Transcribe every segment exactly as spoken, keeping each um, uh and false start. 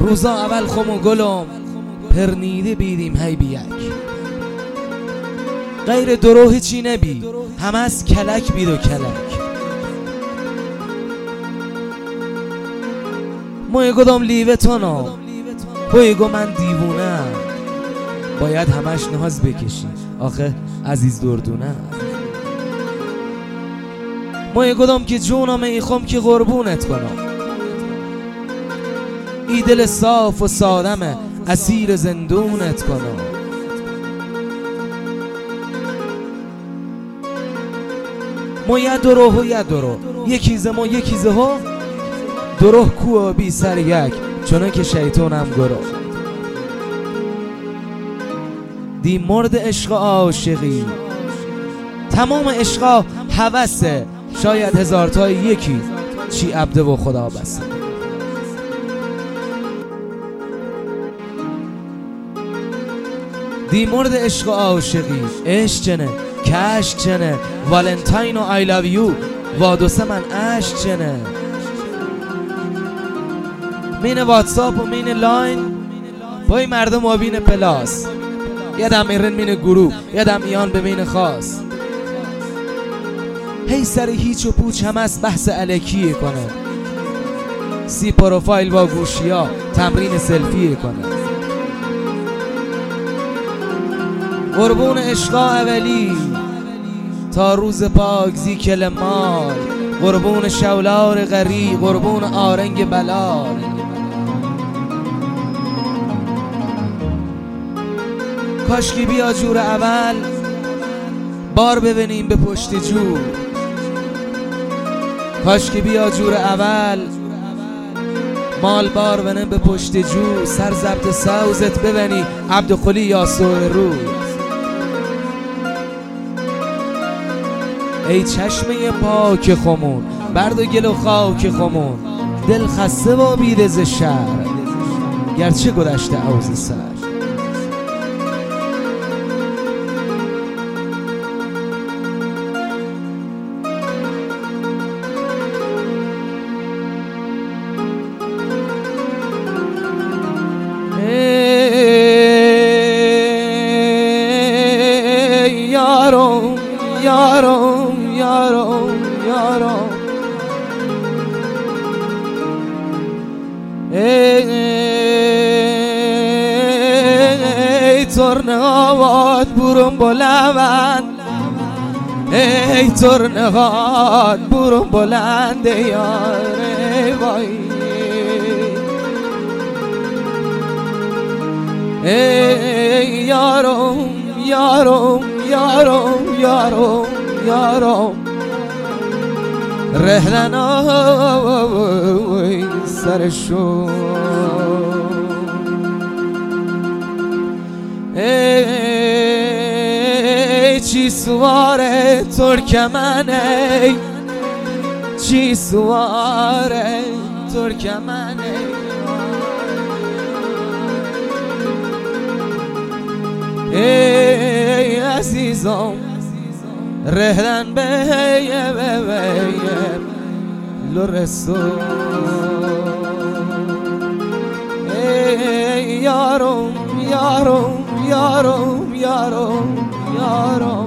روزا اول خم و گلم پرنیده بیدیم هی بیک غیر دروه چی نبی هم از کلک بید و کلک موی گدام لیوه تانم بوی گو من دیوونه باید همش ناز بکشی آخه عزیز دردونه موی گدام که جونم ایخم که قربونت کنم ای دل صاف و سادمه اسیر زندونت کنم مو یه دروه و یه دروه یکیزه مو یکیزه ها دروه کوه بی سر یک چونه که شیطانم گروه دی مرد عشق عاشقی تمام عشقا هوسه شاید هزار تای یکی چی عبده و خدا بسه دی مرد عشق عاشقی عشق چنه کشک چنه والنتاین و آی لو یو وادوسه من عشق چنه مین واتساپ و مین لاین پای مردم و بین پلاس یادم ایرن مین گروه یادم ایان به مین خاص هی سر هیچ و پوچ هم از بحث الکیه کنه سی پروفایل با گوشیا تمرین سلفیه کنه قربون عشقا اولی تا روز پاک زی کل مال قربون شولار غری قربون آرنگ بلال کاشکی بیا جور اول بار ببینیم به پشت جور کاشکی بیا جور اول مال بار بنیم به پشت جور سر زبط سوزت ببینی عبدالخلی یا سور رو ای چشمه پاک خمون برد و گل و خاک خمون دل خسته و بیرز شهر گرچه گذشته عوض سر یارم یارم یارم یارم ای ترنه هات برون بلند ای ترنه هات برون بلند یار وای ای یارم یارم یارم یارم یارم رهلن آوی سرشو ای چی سواره ترکمنه چی سواره ترکمنه ای عزیزم رهدن به هیه به هیه لرسو ای یارم یارم یارم یارم یارم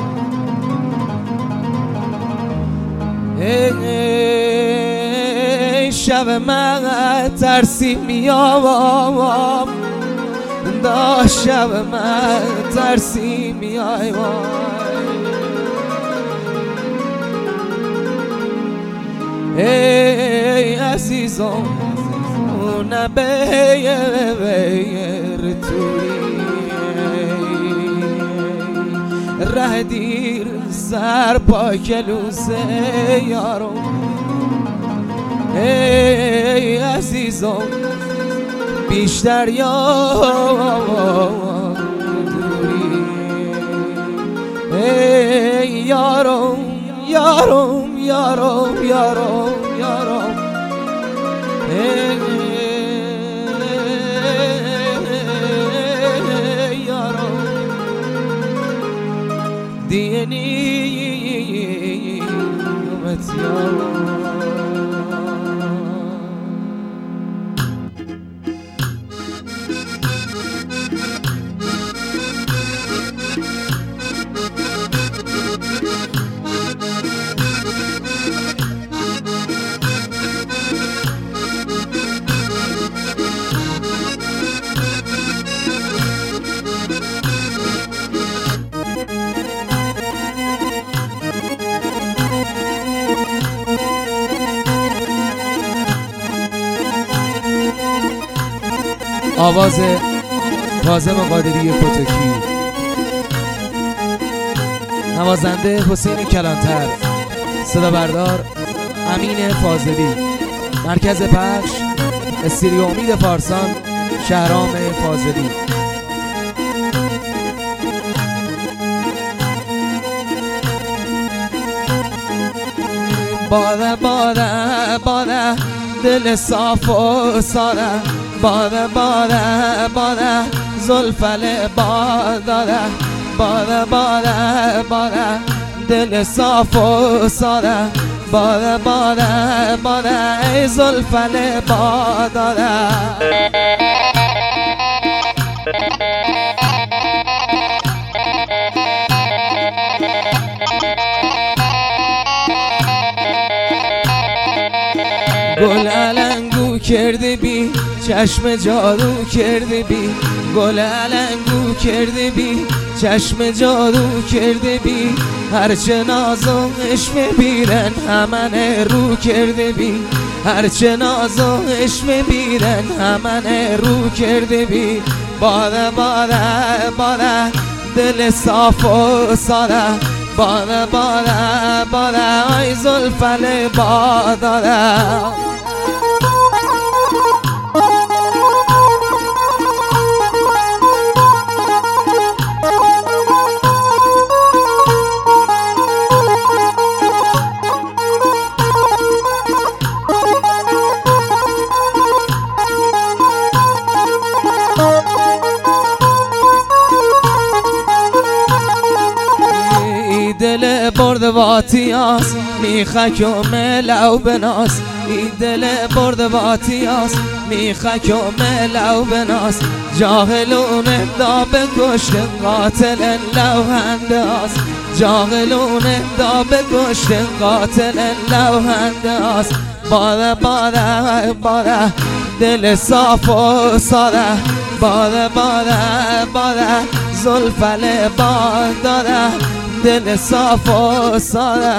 ای شب من ترسی میام دا شب من ترسی میای ای عزیزم نه بیر توی ره دیر سر پا کلوسه یارم ای عزیزم بیشتر یار دوری ای یارم یارم یارم یارم یارم ای یارم دینی امت یارم آواز کاظم قادری کتکی، نوازنده حسین کلانتر، صدا بردار امین فاضلی، مرکز پخش استریو امید فارسان شهرام فاضلی. باده باده باده دل صاف و ساده، باده باده باده زلفل باداده، باده باده باده دل صاف و ساده، باده باده باده ای زلفل باداده. گل علنگو کرده بی چشم جادو کرده بی، گل علنگو کرده بی چشم جادو کرده بی، هرچه نازش میبینن همن رو کرده بی، هرچه نازش میبینن همن رو کرده بی. باده باده باده دل صاف و ساده، باده باده باده ای زلفل باداده. دل برد واتیاس میخک و ملو بناس، ای دل برد واتیاس میخک و ملو بناس، جاهلون دا بکشت قاتل لوهنداس، جاهلون دا بکشت قاتل لوهنداس. باده باده باده دل صاف و ساده، باده باده باده زلفل باداده، دل صاف و ساده.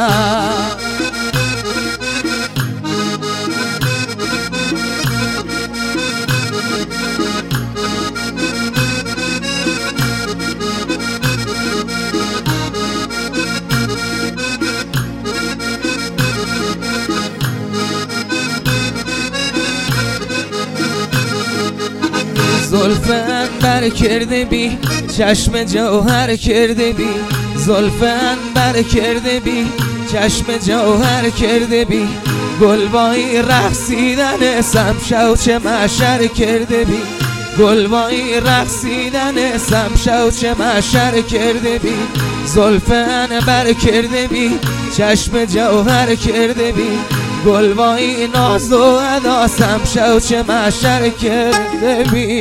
زلف انبر کرده بی چشم جوهر کرده بی، زلف انبر کرده بی چشم جوهر کرده بی، گلبایی رقصیدن سمشو چه محشر کرده بی، گلبایی رقصیدن سمشو چه محشر کرده بی. زلف انبر کرده بی چشم جوهر کرده بی، گلبایی ناز و ادا سمشو چه محشر کرده بی.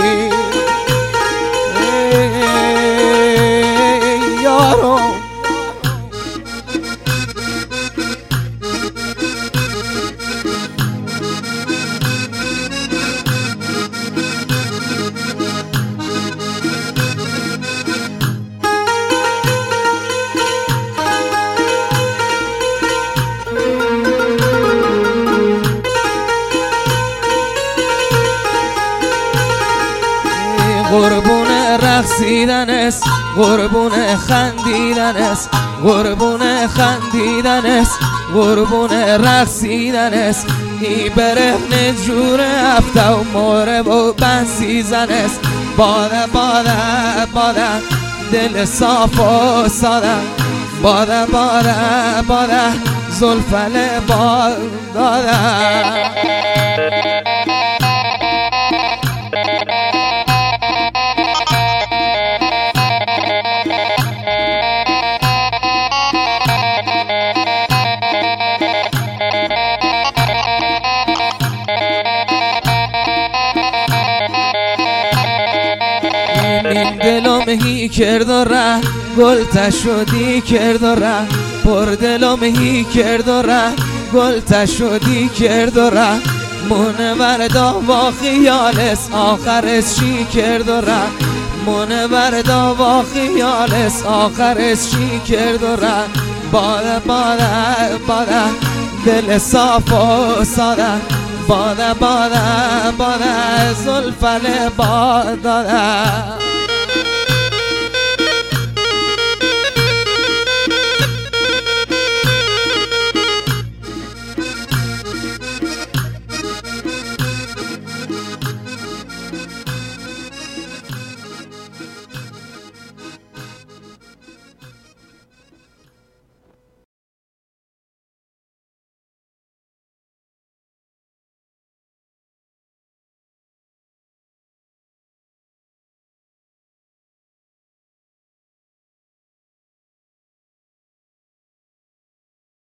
یارو قربون رقصیدن است، قربون خندیدن است، قربون خندیدن است، قربون رقصیدن است، ای برهنه جور هفته و موره و بنسیزن است. باده باده باده دل صاف و ساده، باده باده باده زلفل باداده. این دلم هی کرد و ره گل تشدی کرد و ره، پر دلم هی کرد و ره گل تشدی کرد و ره، منوردا با خیالس آخرش چی کرد و ره، منوردا با خیالس آخرش چی کرد و ره. باده باده باده دل صاف و ساده، باده باده باده زلفل باده